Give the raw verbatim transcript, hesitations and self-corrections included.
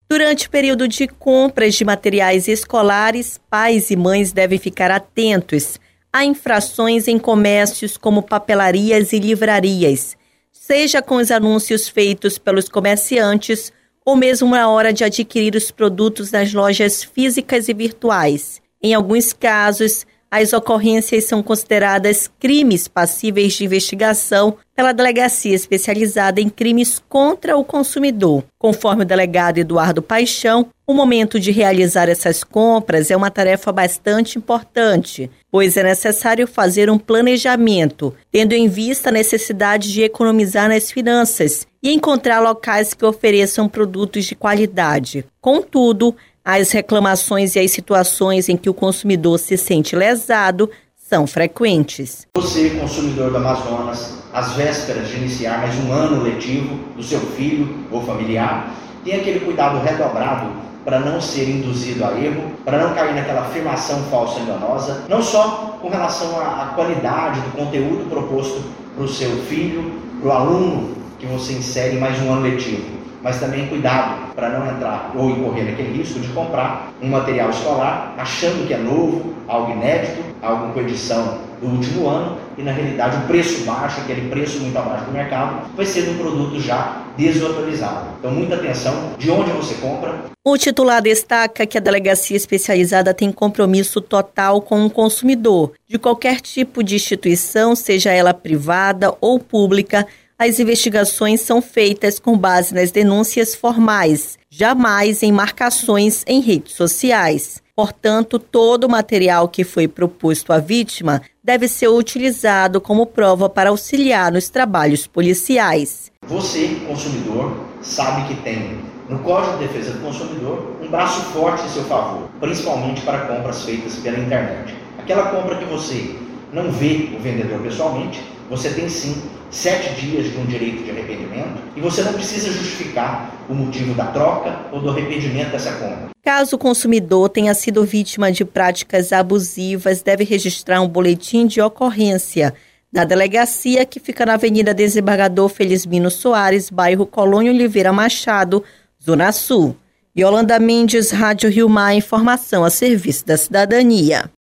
Durante o período de compras de materiais escolares, pais e mães devem ficar atentos a infrações em comércios como papelarias e livrarias, seja com os anúncios feitos pelos comerciantes ou mesmo na hora de adquirir os produtos nas lojas físicas e virtuais. Em alguns casos, as ocorrências são consideradas crimes passíveis de investigação pela Delegacia Especializada em Crimes contra o Consumidor. Conforme o delegado Eduardo Paixão, o momento de realizar essas compras é uma tarefa bastante importante, pois é necessário fazer um planejamento, tendo em vista a necessidade de economizar nas finanças e encontrar locais que ofereçam produtos de qualidade. Contudo, as reclamações e as situações em que o consumidor se sente lesado são frequentes. Você, consumidor do Amazonas, às vésperas de iniciar mais um ano letivo do seu filho ou familiar, tem aquele cuidado redobrado para não ser induzido a erro, para não cair naquela afirmação falsa enganosa, não só com relação à qualidade do conteúdo proposto para o seu filho, para o aluno que você insere em mais um ano letivo, mas também cuidado para não entrar ou incorrer naquele risco de comprar um material escolar achando que é novo, algo inédito, algo com edição do último ano e na realidade o preço baixo, aquele preço muito abaixo do mercado, vai ser um produto já desatualizado. Então muita atenção de onde você compra. O titular destaca que a Delegacia Especializada tem compromisso total com o consumidor, de qualquer tipo de instituição, seja ela privada ou pública. As investigações são feitas com base nas denúncias formais, jamais em marcações em redes sociais. Portanto, todo o material que foi proposto à vítima deve ser utilizado como prova para auxiliar nos trabalhos policiais. Você, consumidor, sabe que tem no Código de Defesa do Consumidor um braço forte em seu favor, principalmente para compras feitas pela internet. Aquela compra que você não vê o vendedor pessoalmente, você tem sim sete dias de um direito de arrependimento e você não precisa justificar o motivo da troca ou do arrependimento dessa compra. Caso o consumidor tenha sido vítima de práticas abusivas, deve registrar um boletim de ocorrência na delegacia que fica na Avenida Desembargador Felizmino Soares, bairro Colônia Oliveira Machado, Zona Sul. Yolanda Mendes, Rádio Rio Mar, informação a serviço da cidadania.